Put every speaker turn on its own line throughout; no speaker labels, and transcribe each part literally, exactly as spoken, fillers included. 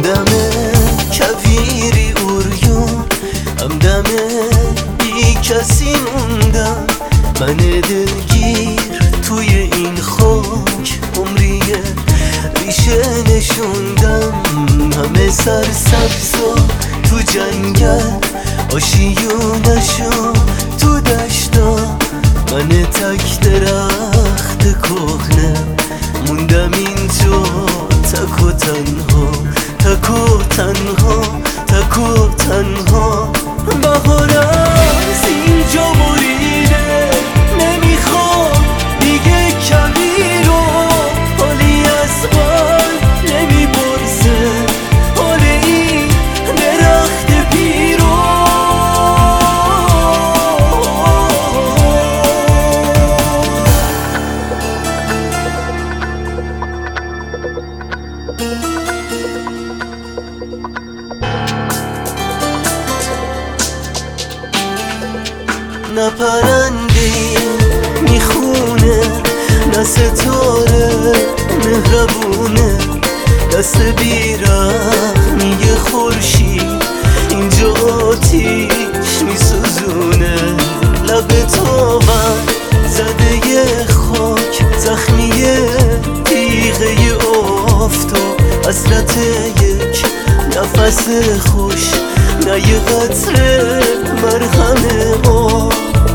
دم کویری اوریون، همدم بی کسی موندم. من دلگیر توی این خاک عمریه ریشه نشوندم. همه سرسبز و تو جنگل، آشیونشو تو دشتا. من تک درخت کهنه موندم اینجا، تک و تنها، تک و تنها، تک و تنها. بهار از اینجا بریده، نمیخوام دیگه کبیر رو. حالی از من نمیپرسه، حال این درخت پیرو. نه پرنده میخونه، نه ستاره مهربونه. دست بیرحمی خورشید اینجا آتیش میسوزونه. لب تابم زده ی خاک، زخمیه تیغه ی آفتاب. حسرت یک نفس خوش، نه یه قطره مرهم آب.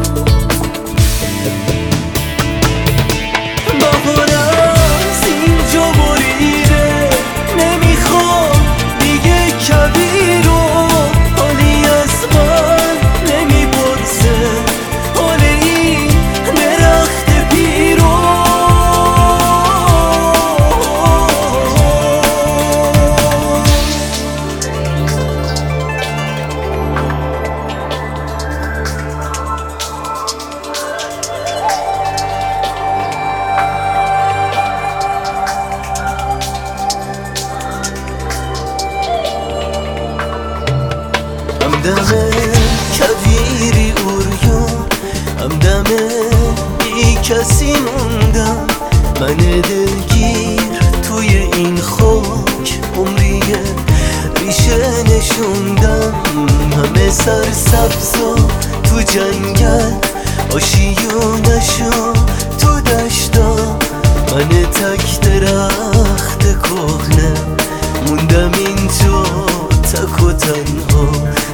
بهار از اینجا بریده، نمیخوام دیگه کبیر رو. حالی از من نمیپرسه، حال این درخت پیرو. همدم کویری اوریون، همدم بی کسی موندم. من دلگیر توی این خاک عمریه ریشه نشوندم. همه سرسبز و تو جنگل، آشیونشو تو دشتا. من تک درخت کهنه موندم اینجا، تک و تنها،